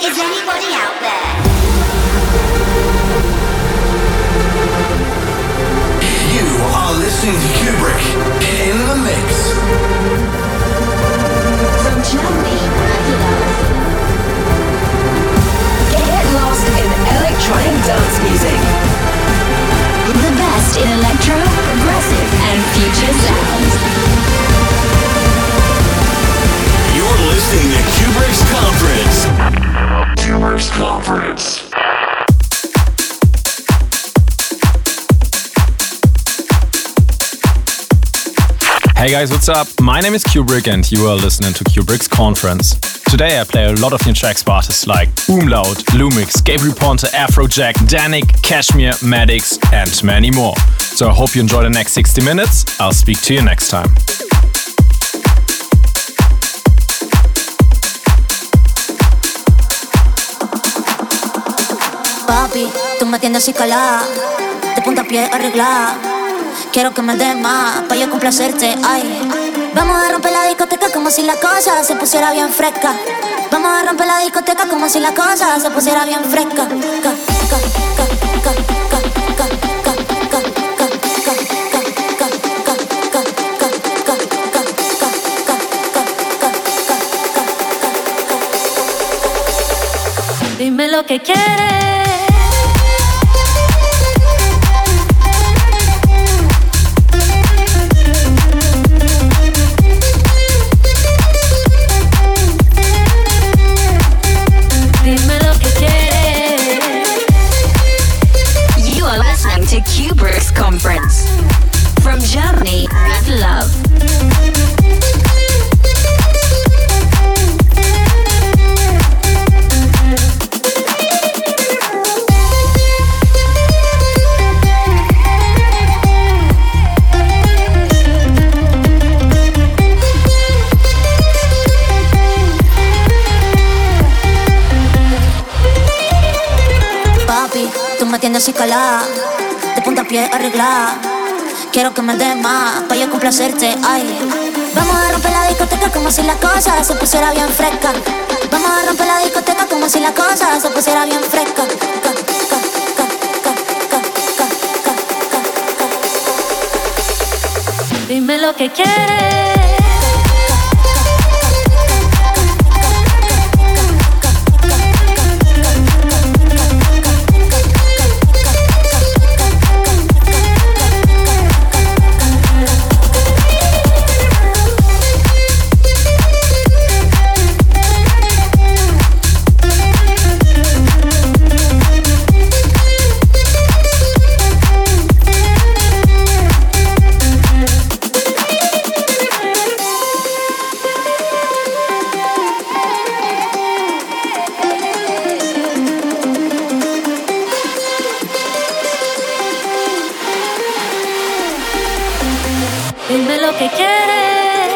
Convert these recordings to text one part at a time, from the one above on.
Is anybody out there? You are listening to Kubrick in the mix. From Germany, Get lost in electronic dance music. the best in electro, progressive, and future sounds. You're listening to Kubrick's Conference. Kubrick's Conference. Hey guys, what's up? My name is Kubrick and you are listening to Kubrick's Conference. Today I play a lot of new tracks by artists like Umlaut, Lumix, Gabriel Ponte, Afrojack, Danik, Cashmere, Maddox, and many more. So I hope you enjoy the next 60 minutes. I'll speak to you next time. Papi, tú me tienes así calada, de punta a pie arreglada. Quiero que me des más, pa' yo complacerte, ay. Vamos a romper la discoteca como si la cosa se pusiera bien fresca. Vamos a romper la discoteca como si la cosa se pusiera bien fresca. Dime lo que quieres. To Kubrick's Conference. From Germany with love. Papi, tú me tienes así calada, de punta a pie arreglada. Quiero que me des más, pa' yo complacerte, ay. Vamos a romper la discoteca como si la cosa se pusiera bien fresca. Vamos a romper la discoteca como si la cosa se pusiera bien fresca. Dime lo que quieres. Dime lo que quieres.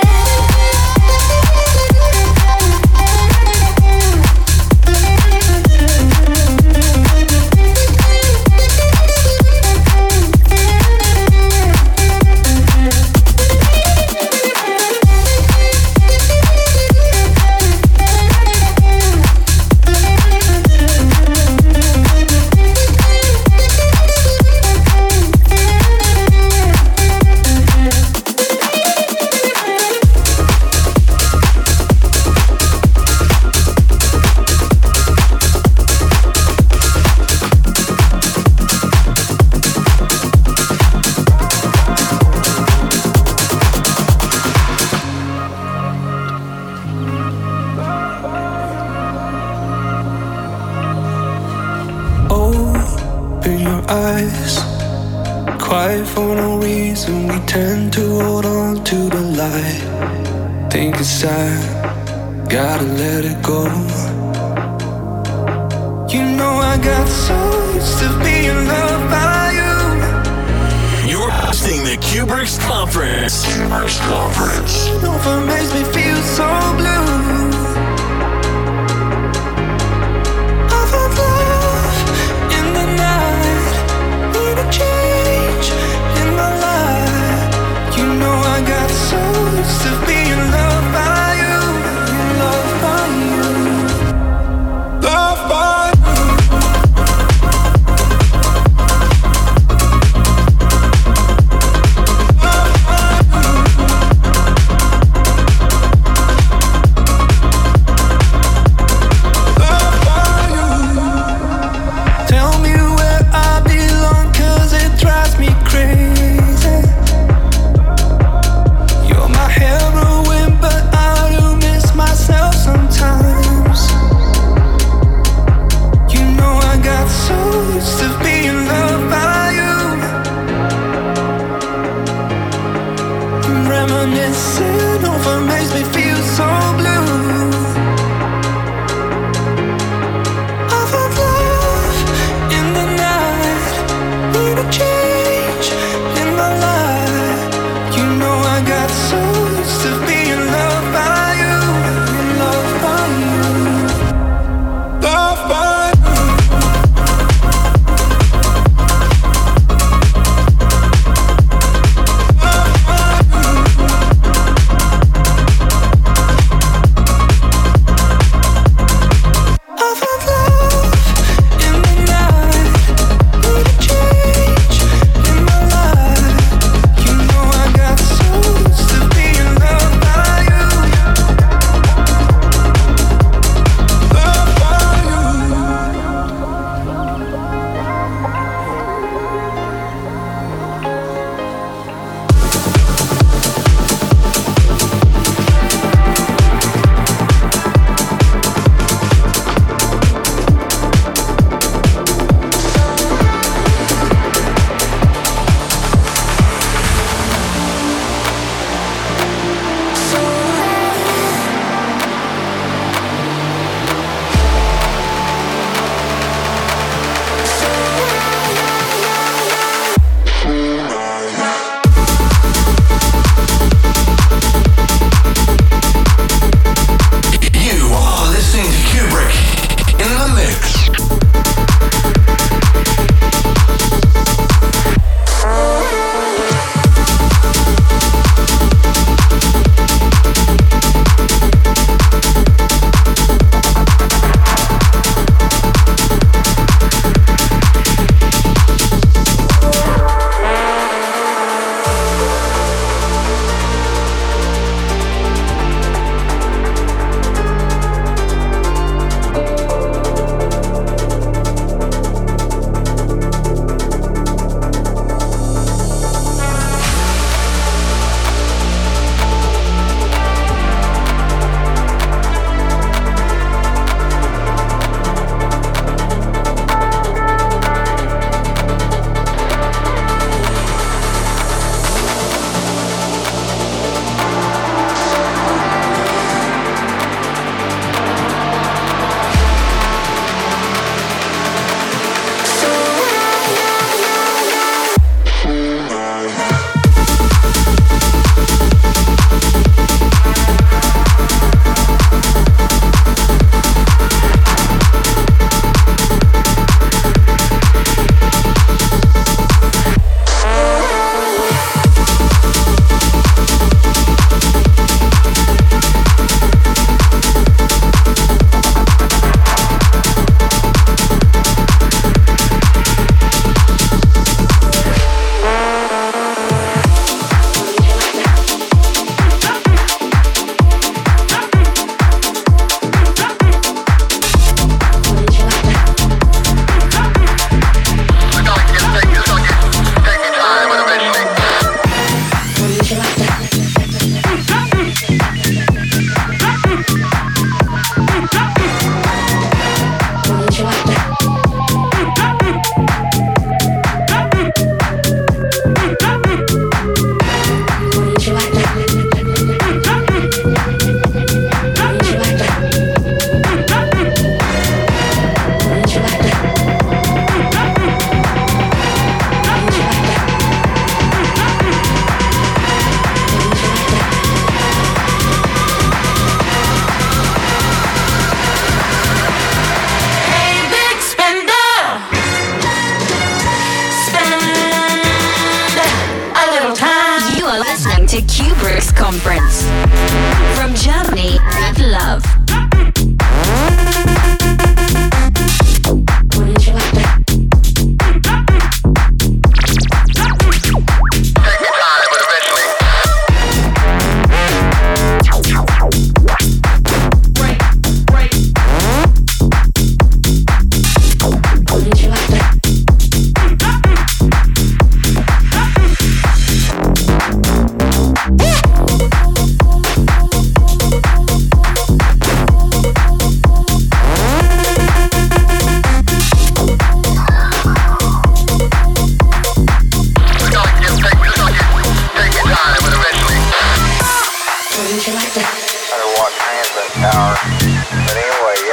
Quiet for no reason, we tend to hold on to the light. Think it's sad, gotta let it go. You know I got so used to being loved by you. You're hosting the Kubrick's Conference. Kubrick's Conference. Nova makes me feel so blue. I found love in the night. Need a change in my life. You know I got so used to being loved by you. Loved by you. Love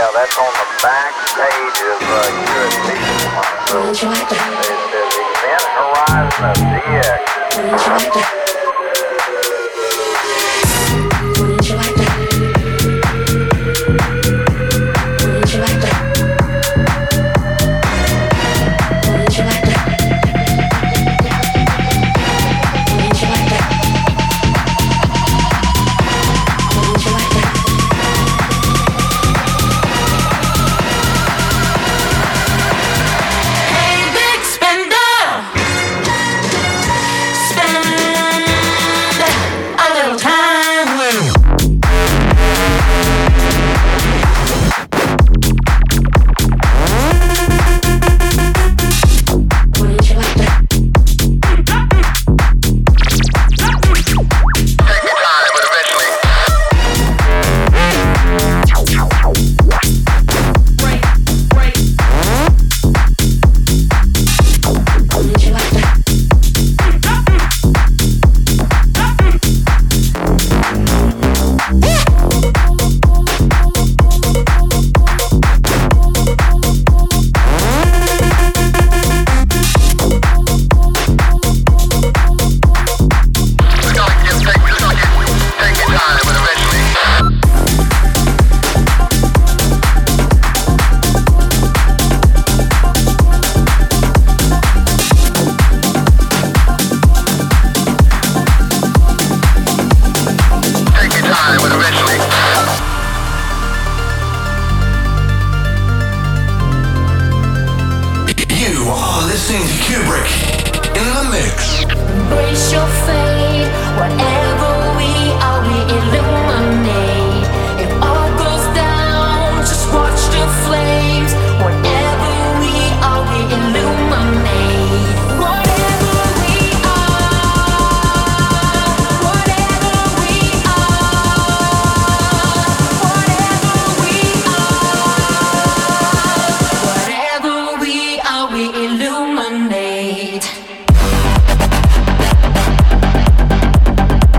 Yeah, that's on the back page of your Thesis. So it says Event Horizon of DX. Illuminate.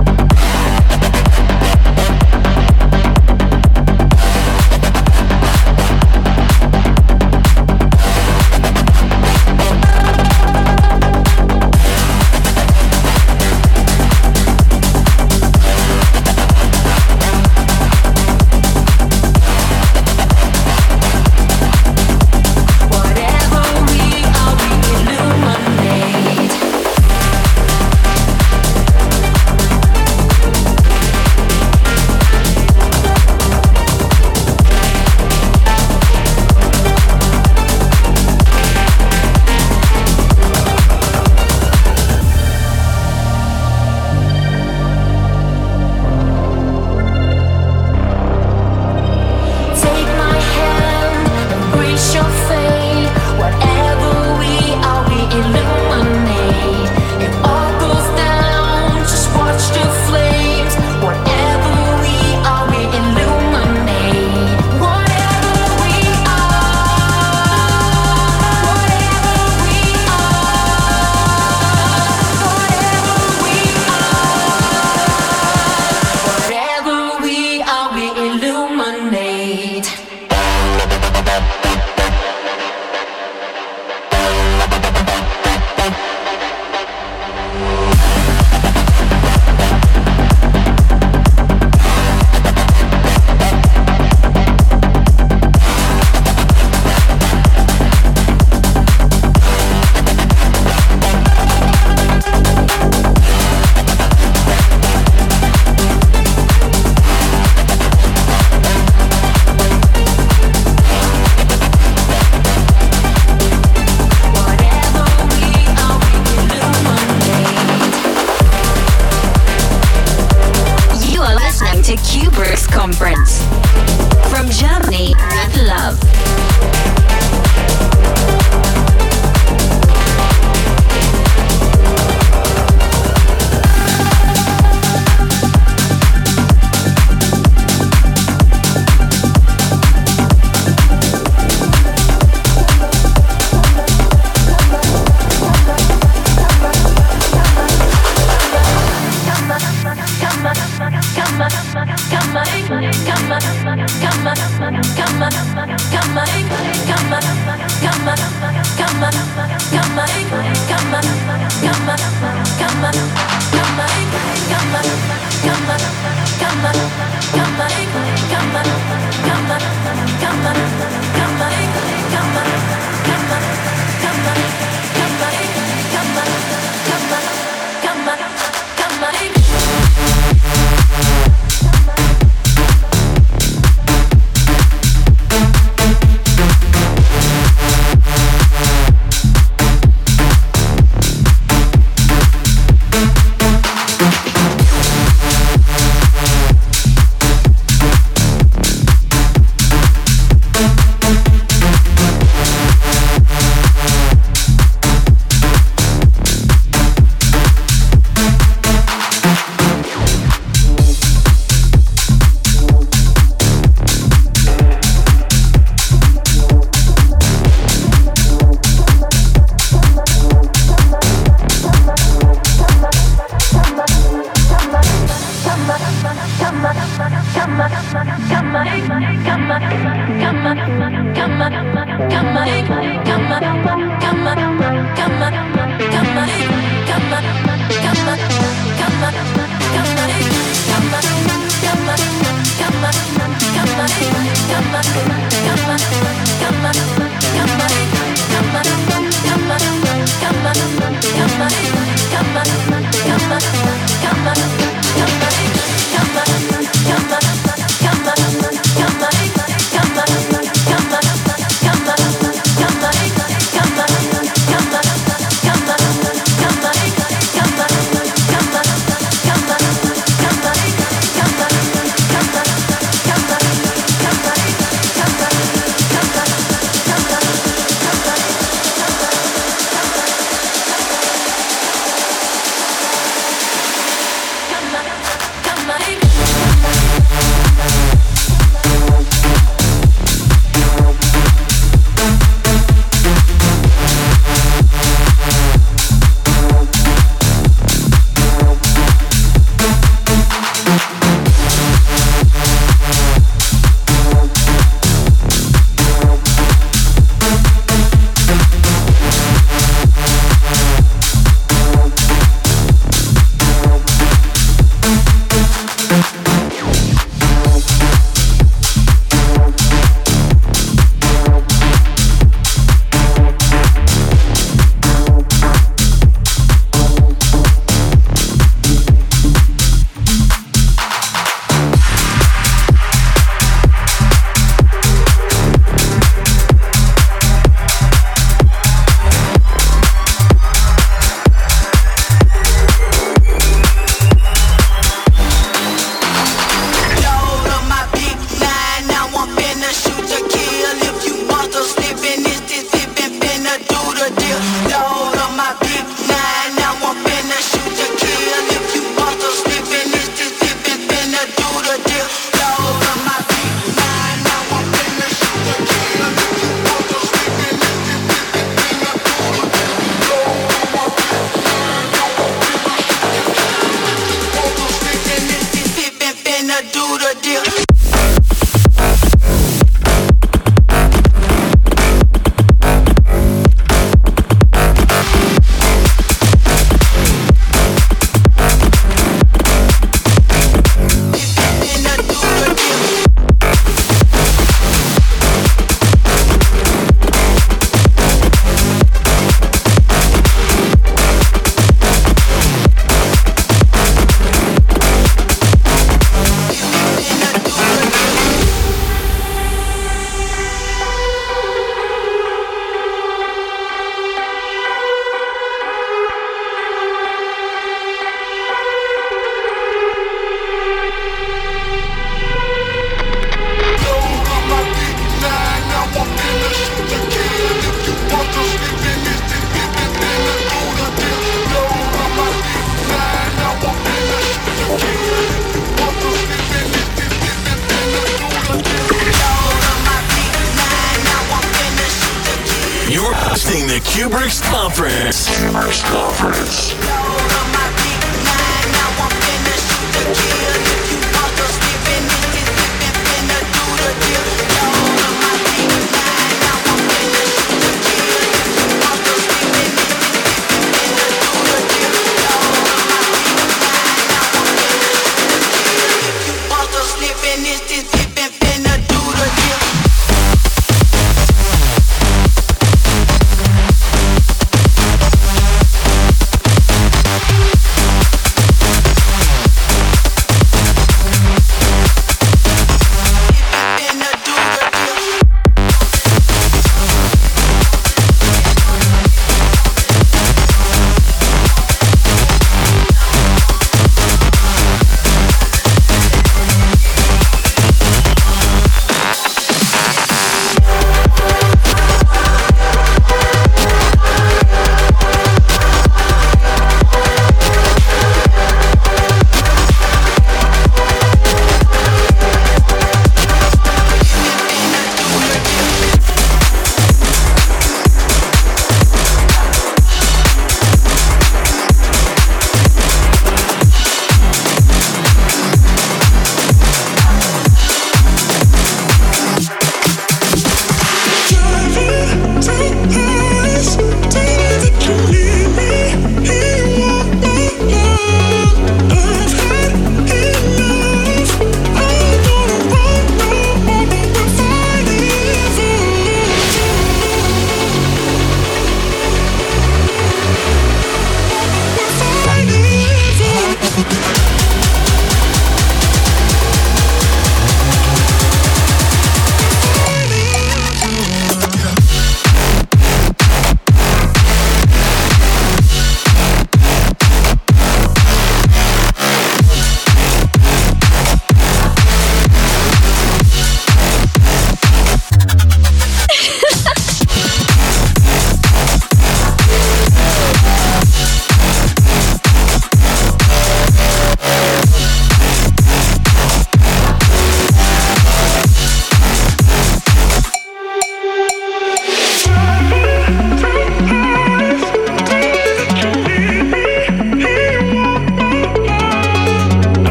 Kubrick's Conference.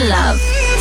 love.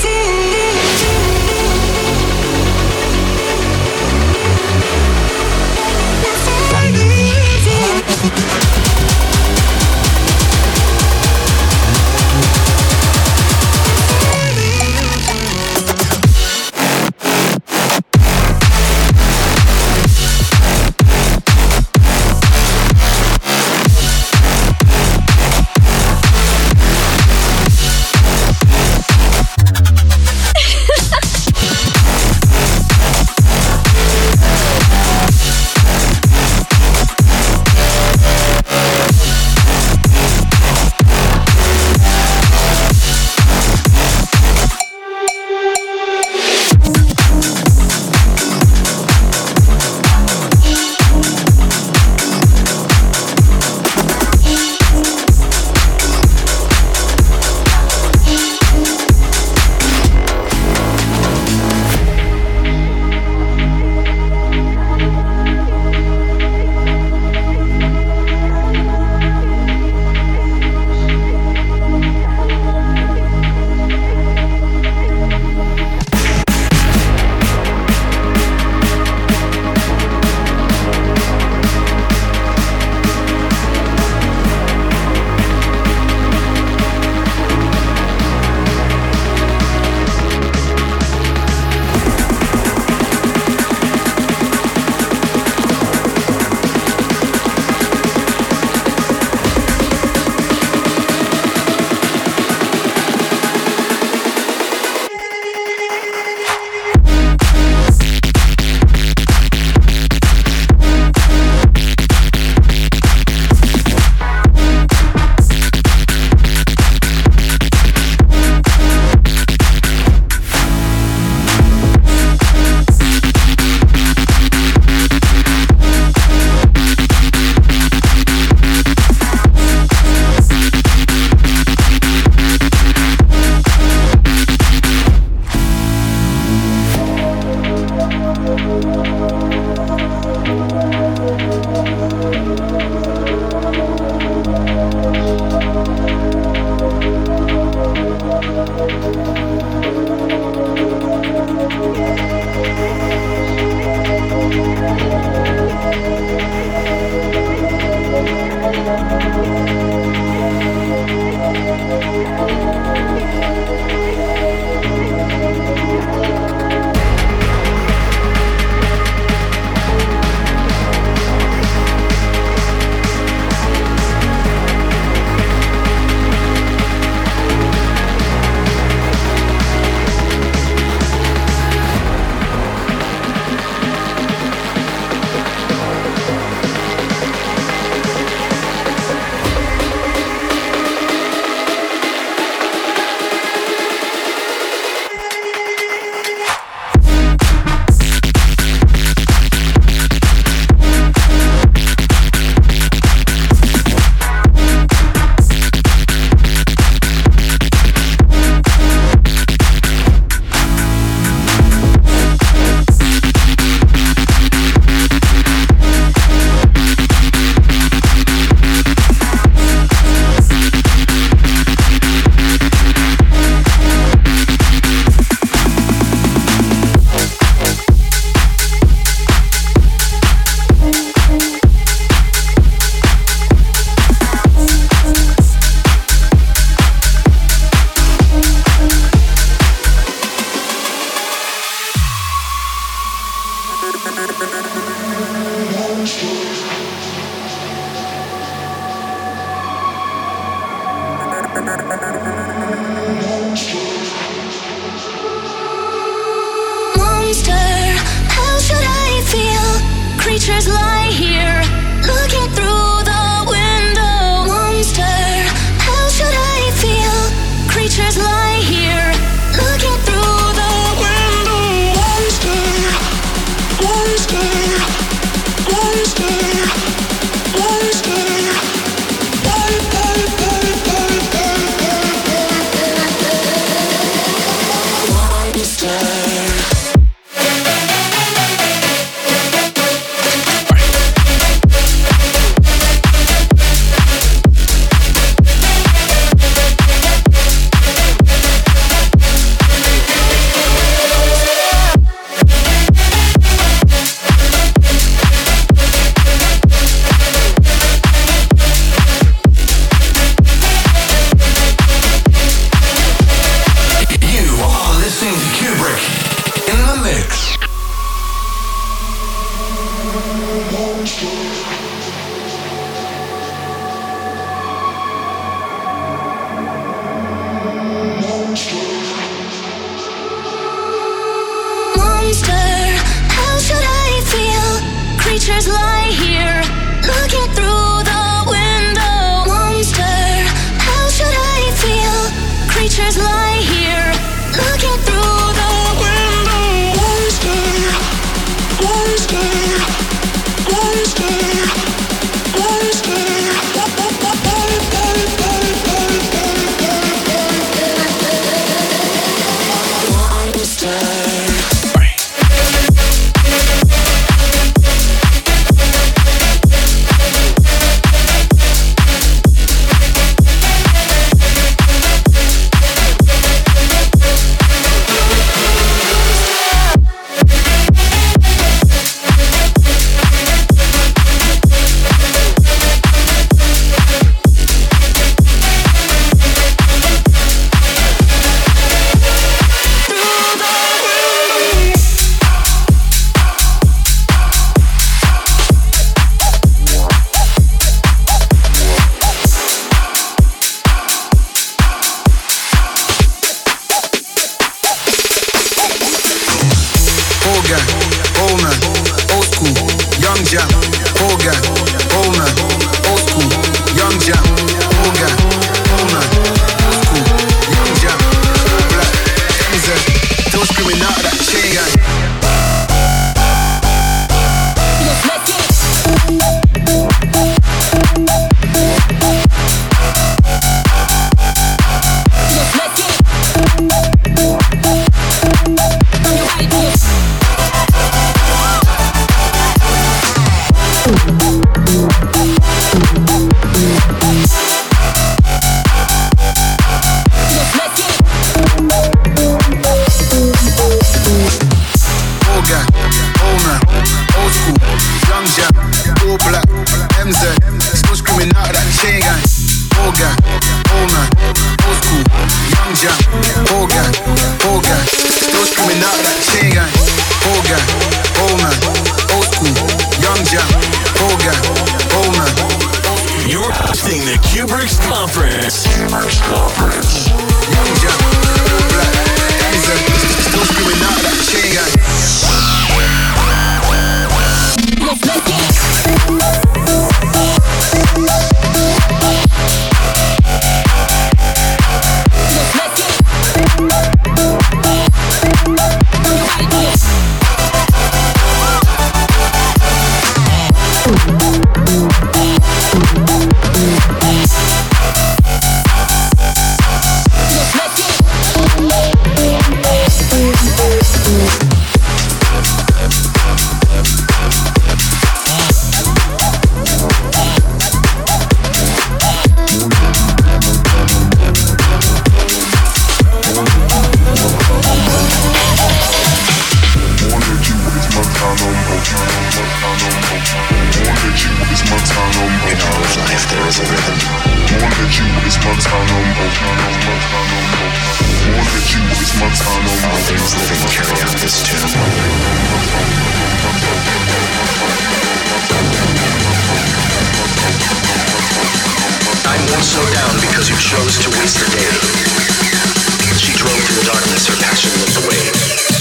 Creatures lie here, looking through the window. Monster, how should I feel? Creatures lie here, looking through the window. Monster, monster, monster, monster. All things living carry out this tune. Time won't slow down because you chose to waste the day. She drove through the darkness, her passion lit the way.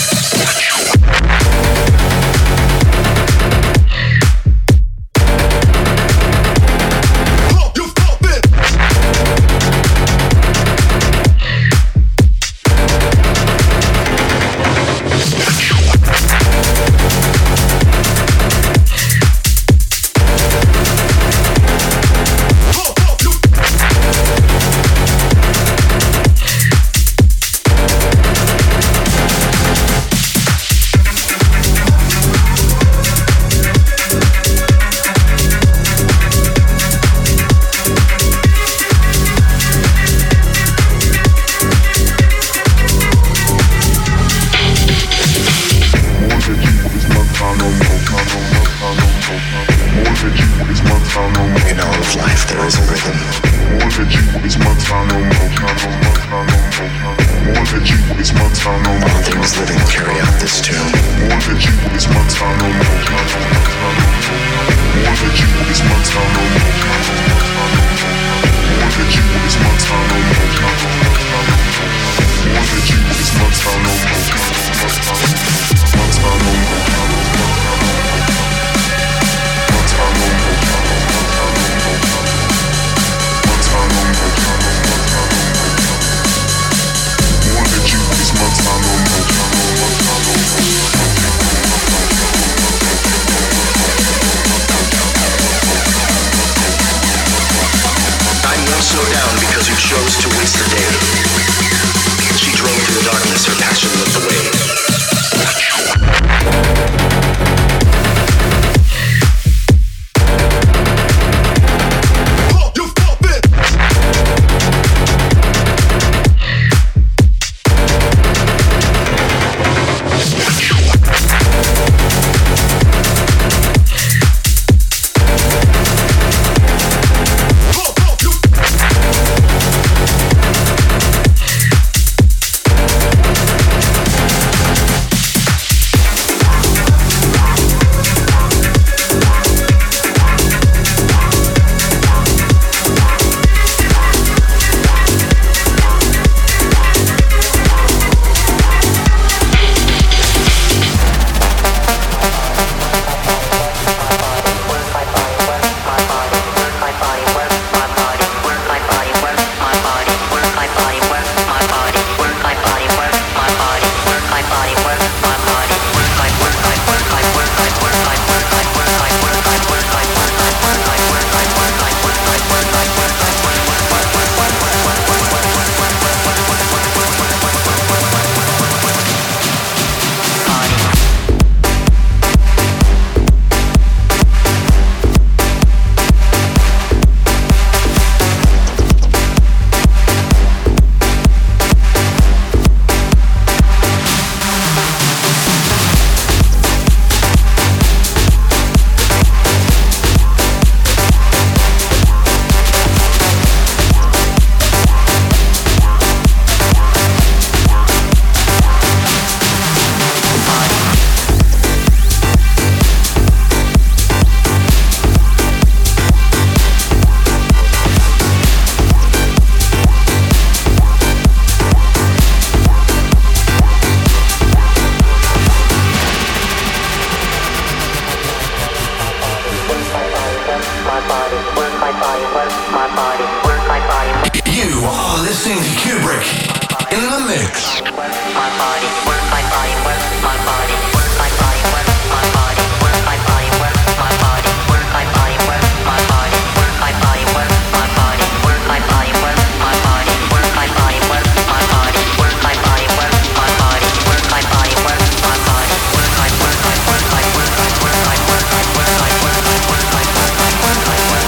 You are listening to Kubrick in the mix. My body, work my body, work my body, work my body, work my body, work my body, work my body, work my body, work my body, work my body, work my body, work my body, work my body, work my body, work my body, work my body, work my body, work my body, work my body, work my work my work my work my work my work my work my work my work my work my work my work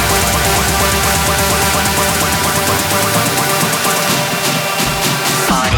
my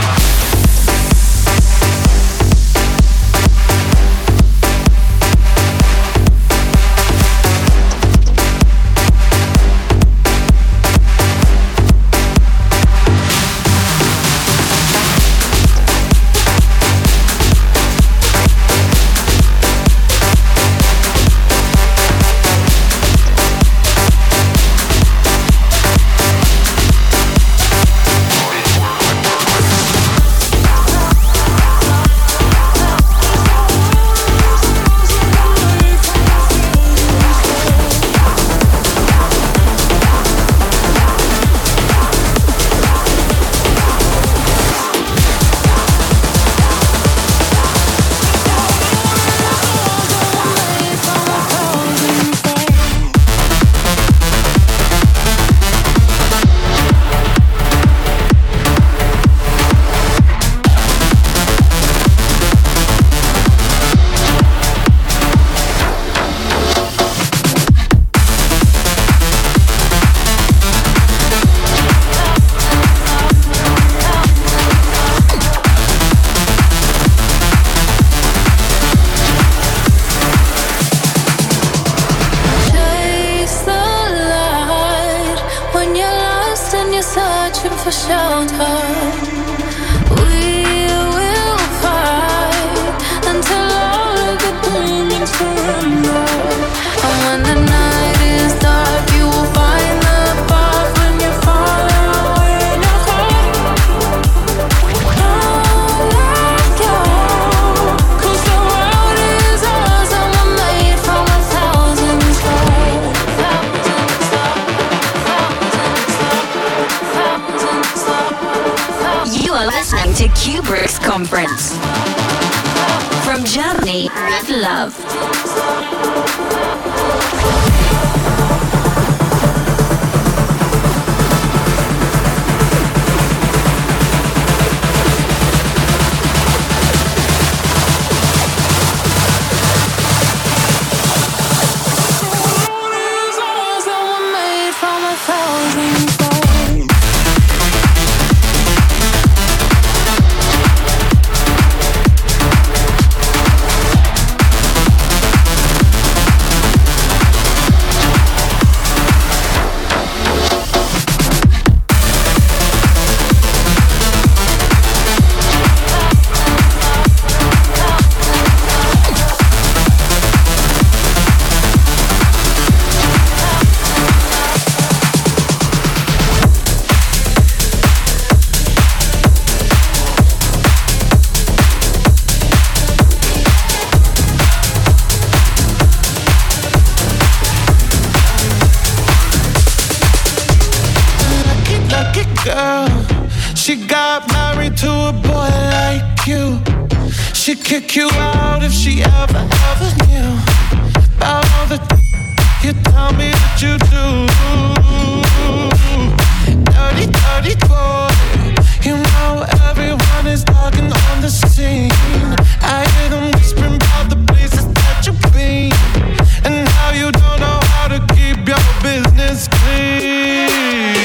searching for shelter. We will fight until all of the demons surrender. And when the night is dark, you will find the path when you're far away in your heart. Don't let go, 'cause the world is ours and we're made from 1,000 stars. You are listening to Kubrick's Conference. From Germany with love. She'd kick you out if she ever knew about all the you tell me that you do. Dirty, dirty boy. You know everyone is talking on the scene. I hear them whispering about the places that you've been and how you don't know how to keep your business clean.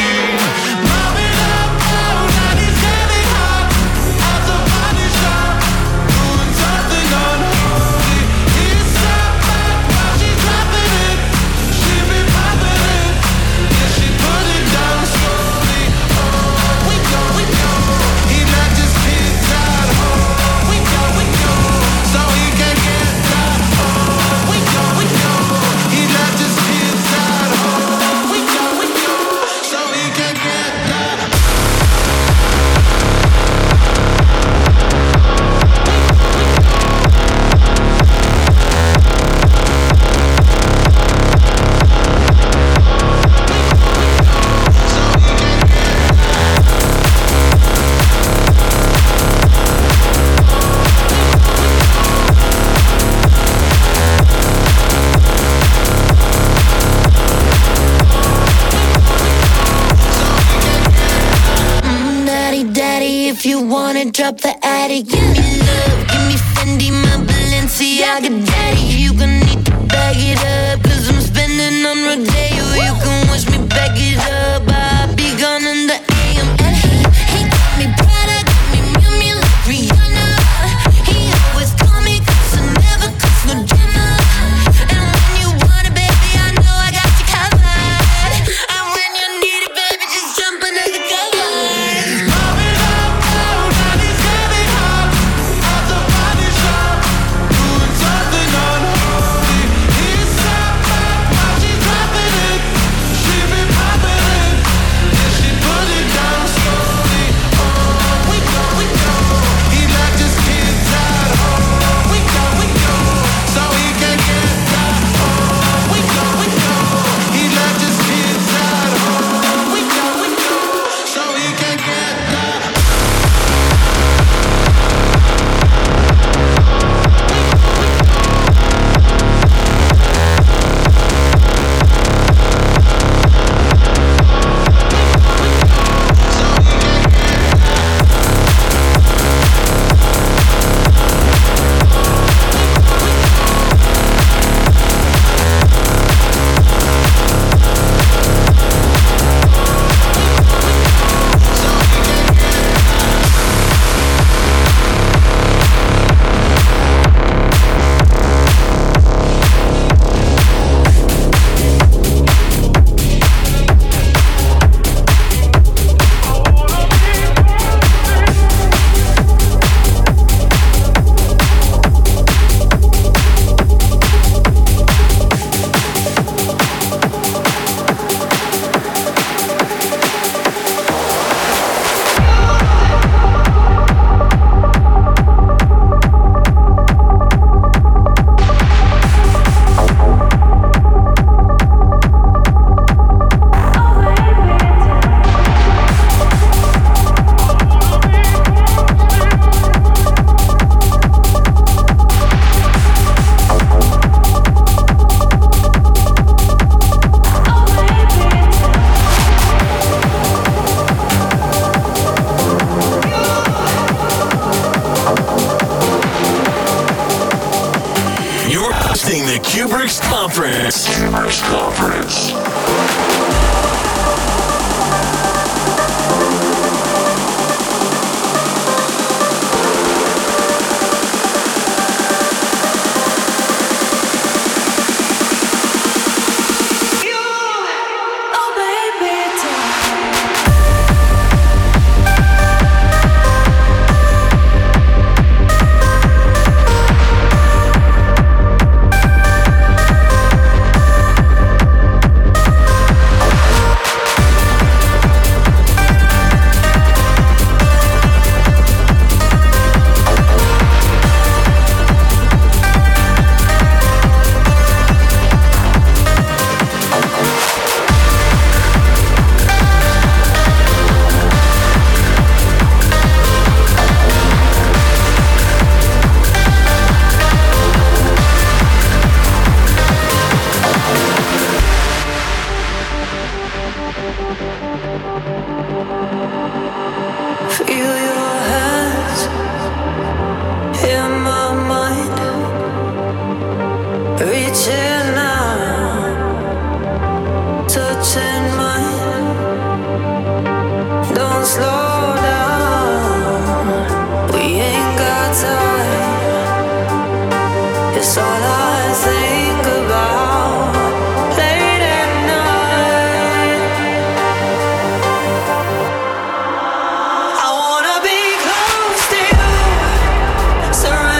If you wanna drop the attic, give me love, give me Fendi, my Balenciaga daddy. You gon' need to bag it up, 'cause I'm spending on Rodeo. You can wish me back it up, I'll be gone in the AM. And he got me Prada, got me Miu Miu like Rihanna. He always call me 'cause I never cost no drama. And when you want it, baby, I know I got you covered. And when you need it, baby, just jump under the covers. Doing something unholy. He's so bad, why she's dropping it? Kubrick's Conference. Kubrick's Conference. Surround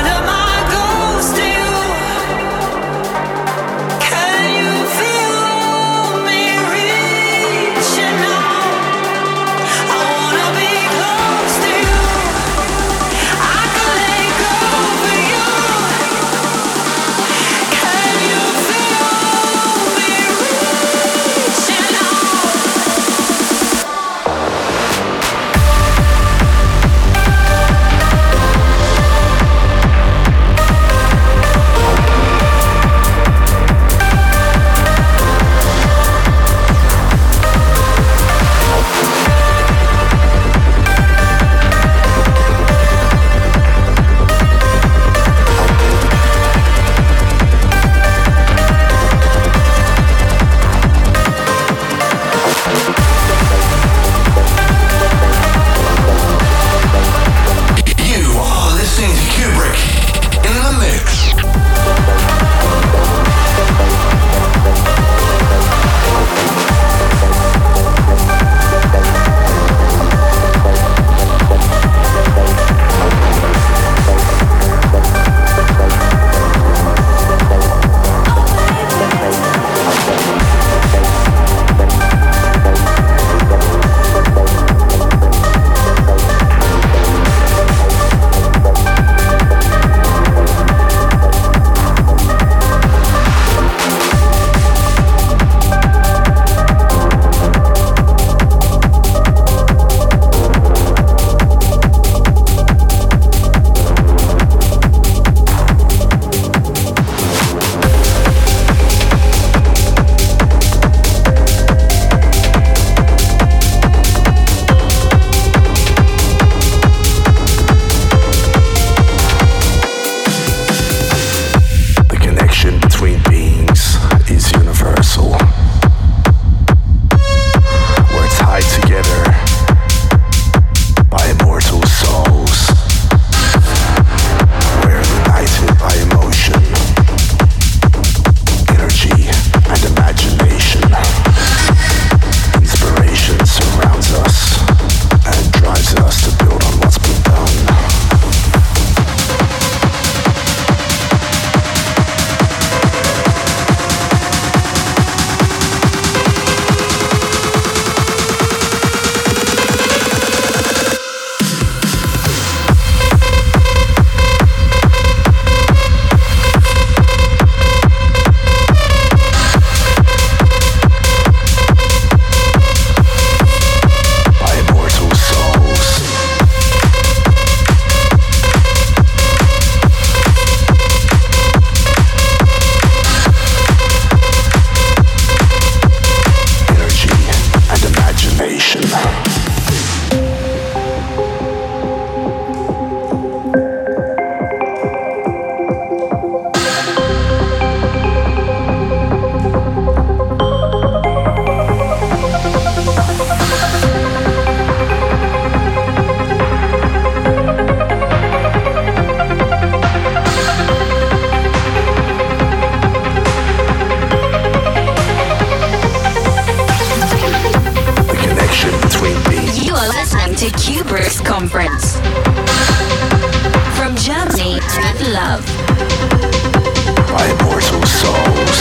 listening to Kubrick's Conference. From Germany, love. My immortal souls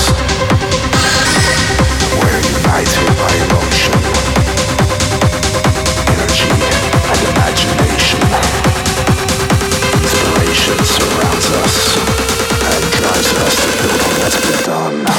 were united by emotion, energy, and imagination. Inspiration surrounds us and drives us to build on what's been done.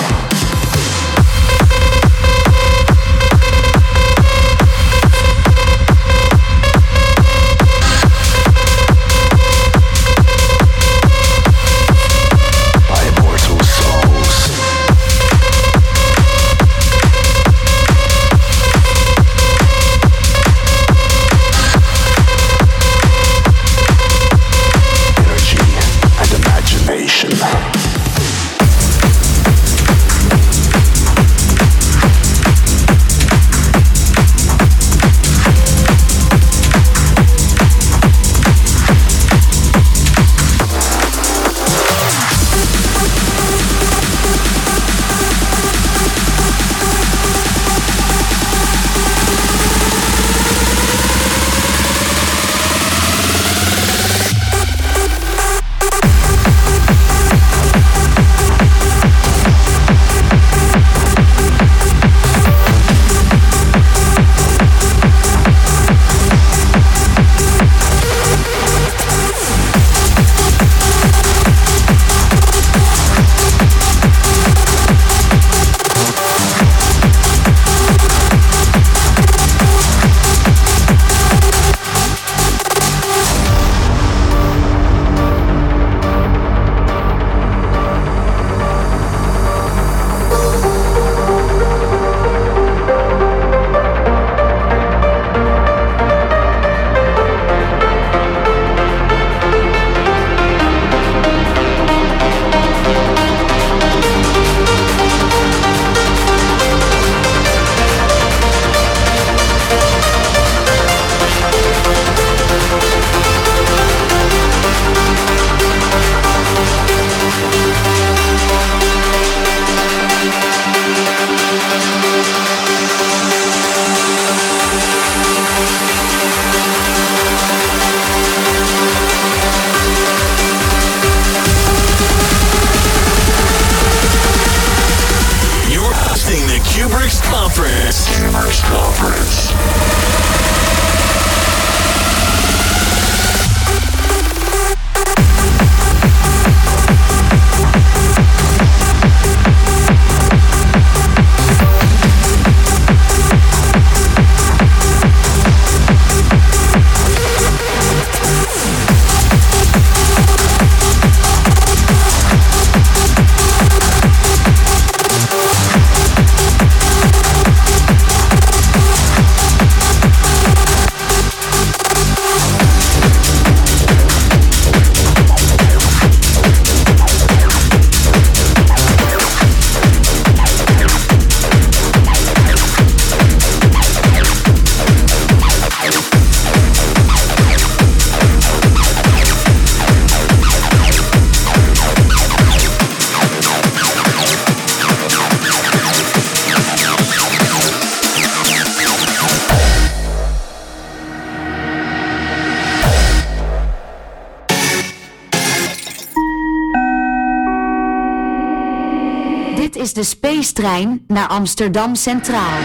is de Spacetrein naar Amsterdam Centraal.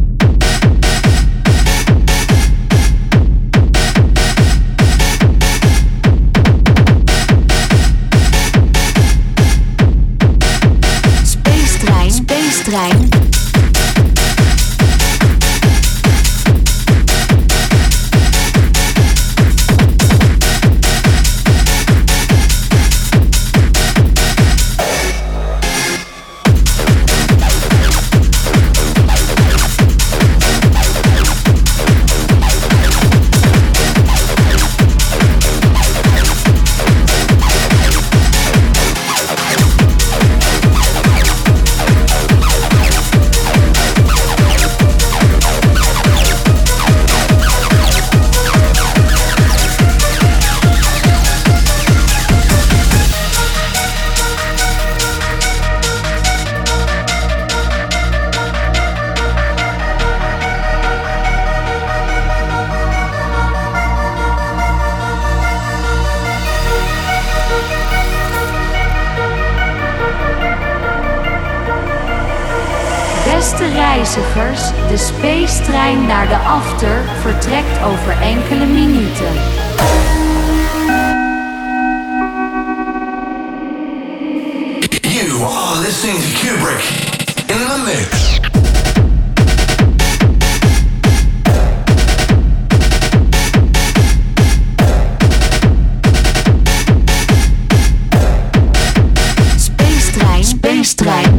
Spacetrein. reizigers, de Spacetrein naar de after vertrekt over enkele minuten. You are listening to Kubrick in the mix. Spacetrein.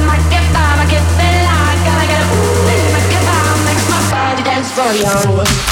For you.